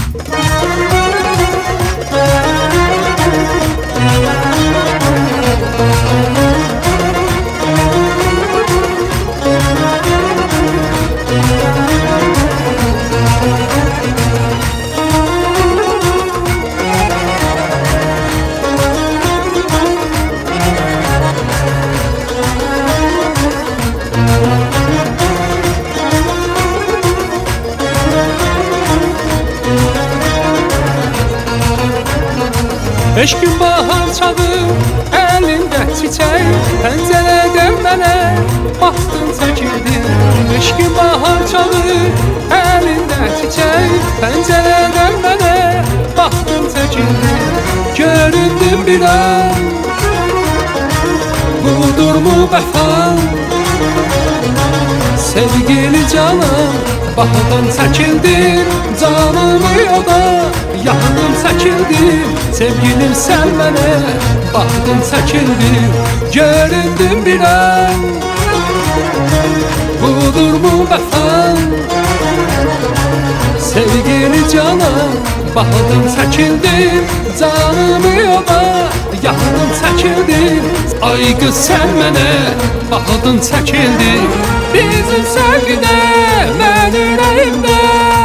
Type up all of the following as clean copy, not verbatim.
Beş gün bahar çağı, elinde çiçek, pencereden mənə baxdın çəkildin. Beş gün bahar çağı, elinde çiçek, pencereden mənə baxdın çəkildin. Göründün bir an, budur mu vəfa? Sevgili canım, baxdın çəkildin, canımı yoda yanım çəkildin. Sevgilim sen mənə baxdın çəkildin. Göründün bir an, budur mu vəfa? Sevgili canım, baxdın çəkildin, canımı yoda yanım çəkildin. Ay qız sen mənə baxdın çəkildin. Bizim sevgidə, mən ürəyimdə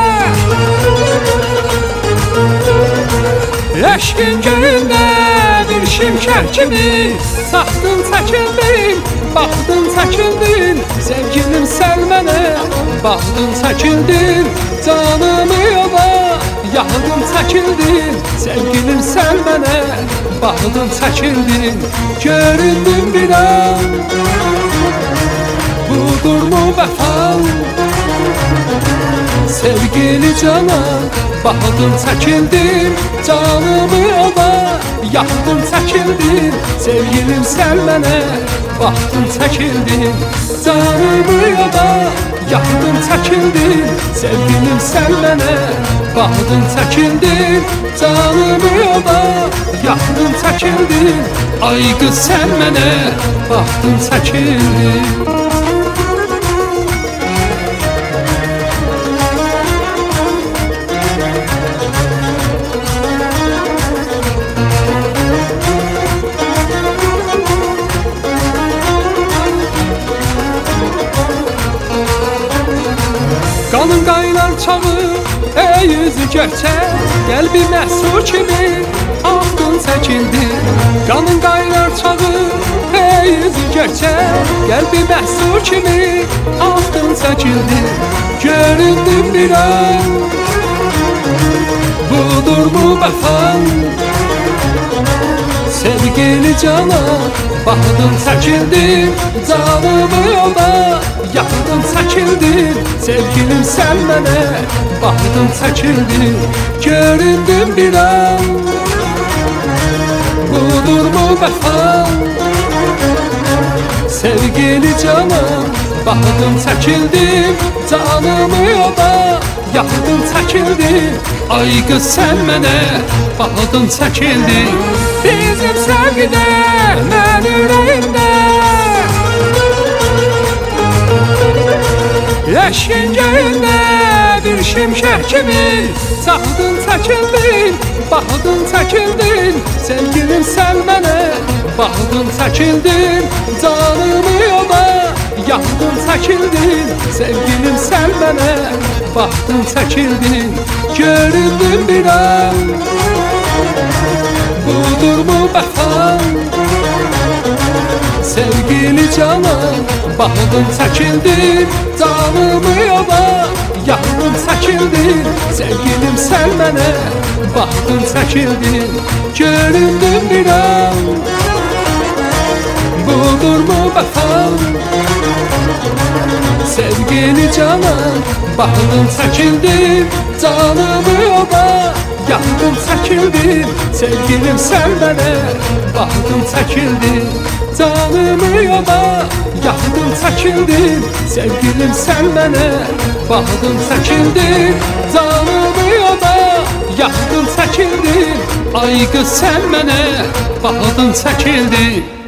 eşkin göyündə bir şimşək kimi saxdın çəkildin, baxdın çəkildin. Sevgilim sən mənə baxdın çəkildin, canımı yola yaxdın çəkildin. Sevgilim sən mənə baxdın çəkildin. Göründün bir an, budur mu vəfa? Sevgili canım, baxdın çəkildin, canımı yola yaxdın çəkildin. Sevgilim sən mənə baxdın çəkildin, canımı yola yaxdın çəkildin. Sevgilim sən mənə baxdın çəkildin, canımı yola yaxdın çəkildin. Ay qız sən mənə baxdın çəkildin. Qanın qaynar çağı, ey yüzü gerçək, qəlbi məhsul kimi axdın çəkildin. Qanın qaynar çağı, ey yüzü gerçək, qəlbi məhsul kimi axdın çəkildin. Göründün bir an, budur mu vəfa? Sevgili canım, baxdın çəkildin, canımı yola yaxdın çəkildin. Sevgilim sən mənə baxdın çəkildin. Göründün bir an, budur mu vəfa? Sevgili canım, baxdın çəkildin, canımı yola yaxdın çəkildin. Ay qız sən mənə baxdın çəkildin. Bizim sevgidə, mən ürəyimdə eşkin göyündə bir şimşək kimi saxdın çəkildin, baxdın çəkildin. Sevgilim sən mənə baxdın çəkildin, canımı yola yaxdın çəkildin. Sevgilim sən mənə baxdın çəkildin. Göründün bir an, budur mu vəfa? Sevgili canım, baxdın çəkildin, canımı yola yaxdın çəkildin. Sevgilim sən mənə baxdın çəkildin. Göründün bir an, budur mu vəfa? Sevgili canım, baxdın çəkildin, canımı yola yaxdın çəkildin. Sevgilim sən mənə baxdın çəkildin, canımı yola yaxdın çəkildin. Sevgilim sən mənə baxdın çəkildin, canımı yola yaxdın çəkildin. Ay qız sən mənə baxdın çəkildin.